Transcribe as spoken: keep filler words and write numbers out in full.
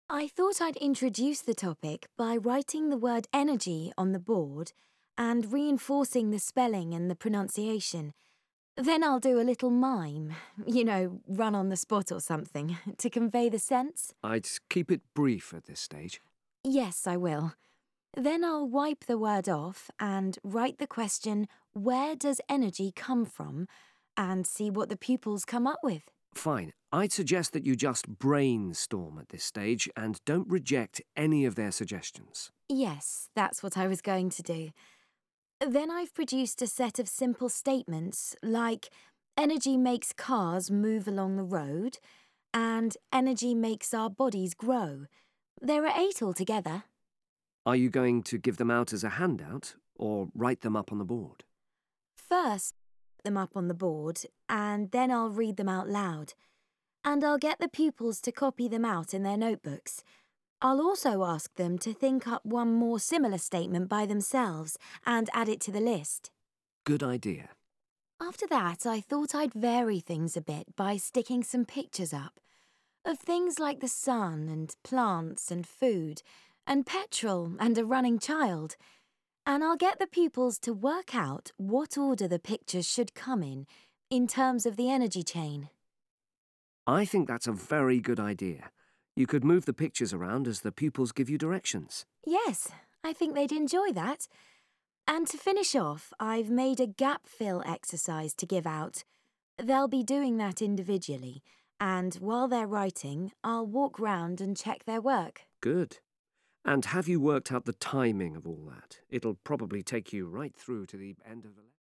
I thought I'd introduce the topic by writing the word energy on the board and reinforcing the spelling and the pronunciation. Then I'll do a little mime, you know, run on the spot or something, to convey the sense. I'd keep it brief at this stage. Yes, I will. Then I'll wipe the word off and write the question, where does energy come from? And see what the pupils come up with. Fine. I'd suggest that you just brainstorm at this stage and don't reject any of their suggestions. Yes, that's what I was going to do. Then I've produced a set of simple statements like, energy makes cars move along the road, and energy makes our bodies grow. There are eight altogether. Are you going to give them out as a handout or write them up on the board? First, put them up on the board, and then I'll read them out loud. And I'll get the pupils to copy them out in their notebooks. I'll also ask them to think up one more similar statement by themselves and add it to the list. Good idea. After that, I thought I'd vary things a bit by sticking some pictures up of things like the sun and plants and food and petrol and a running child. And I'll get the pupils to work out what order the pictures should come in, in terms of the energy chain. I think that's a very good idea. You could move the pictures around as the pupils give you directions. Yes, I think they'd enjoy that. And to finish off, I've made a gap fill exercise to give out. They'll be doing that individually, and while they're writing, I'll walk round and check their work. Good. And have you worked out the timing of all that? It'll probably take you right through to the end of the lesson.